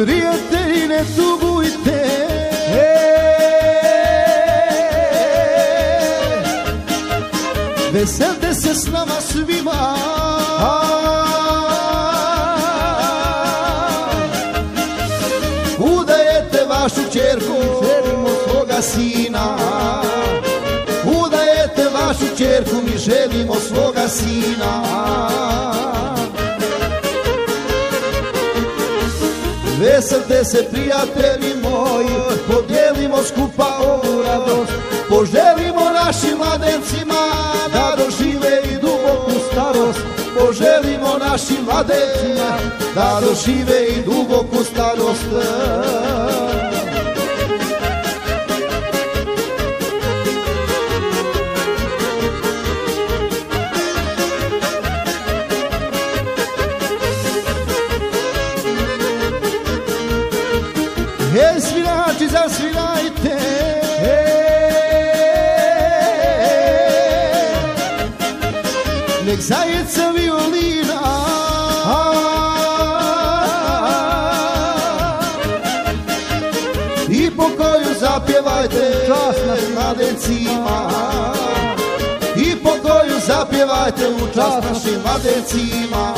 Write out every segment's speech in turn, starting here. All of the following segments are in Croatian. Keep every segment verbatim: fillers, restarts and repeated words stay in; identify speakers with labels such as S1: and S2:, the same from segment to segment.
S1: Prijatelji, ne tugujte, veselte se s nama svima. Udajete vašu čerku, želimo svoga sina. Udajete vašu čerku, mi želimo svoga sina. Veselte se, prijatelji moji, podijelimo skupa ovu radost. Poželimo našim mladencima da dožive i duboku starost. Poželimo našim mladencima da dožive i duboku starost. Hej, svirači, zasvirajte, nek zajeca violina i pokoju zapjevajte čast našim mladencima. I pokoju zapjevajte u čast našim mladencima.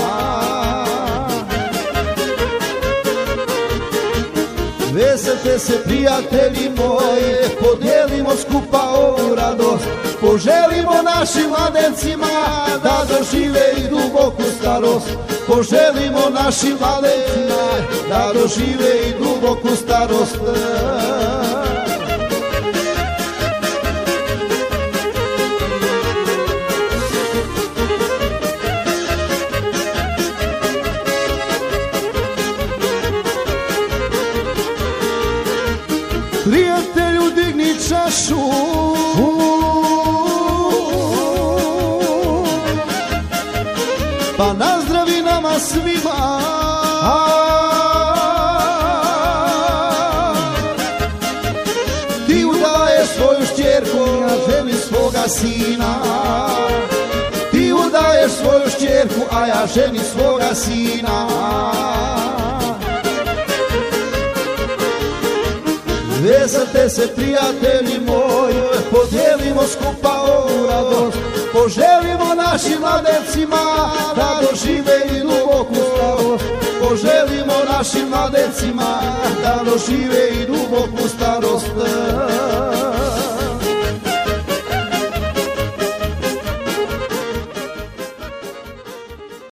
S1: Veselte se, prijatelji moji, podijelimo skupa ovu radost. Poželimo našim mladencima da dožive i duboku starost. Poželimo našim mladencima da dožive i duboku starost. Prijatelju, digni čašu, pa nazdravi nama svima. Ti udaješ svoju šćerku, ja želim svoga sina. Ti udaješ svoju šćerku, a ja želim svoga sina. Veselte se, prijatelji moji, podijelimo skupa ovu radost. Poželimo našim mladencima da dožive i duboku starost. Poželimo našim mladencima da dožive i duboku starost.